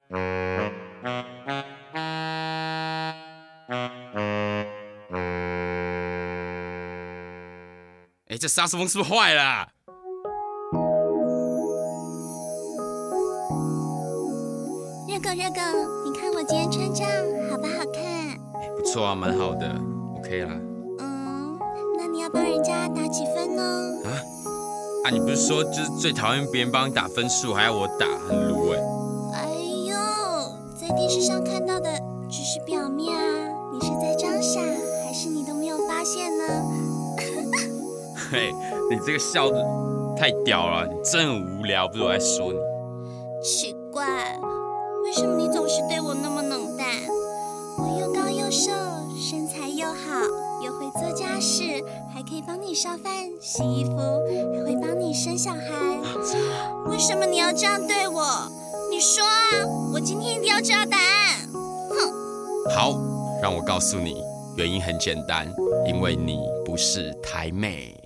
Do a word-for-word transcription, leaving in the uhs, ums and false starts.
哎，这萨克斯风是不是坏了啊？ 热狗热狗，你看我今天穿这样好不好看？ 不错啊，蛮好的 ，OK 啦。 嗯，那你要帮人家打几分呢？ 啊啊！你不是说就是最讨厌别人帮你打分数，还要我打，很鲁哎、 欸。哎呦，在电视上看到的只是表面啊，你是在装傻，还是你都没有发现呢？ 嘿，你这个笑的太屌了，你真很无聊，不是我在说你。 奇怪，为什么你总是对我那么冷淡？我又高又瘦，身材又好，又会做家事，还可以帮你烧饭、洗衣服，还会帮你生小孩。为什么你要这样对我？你说啊，我今天一定要知道答案。哼！ 好，让我告诉你，原因很简单，因为你不是台妹。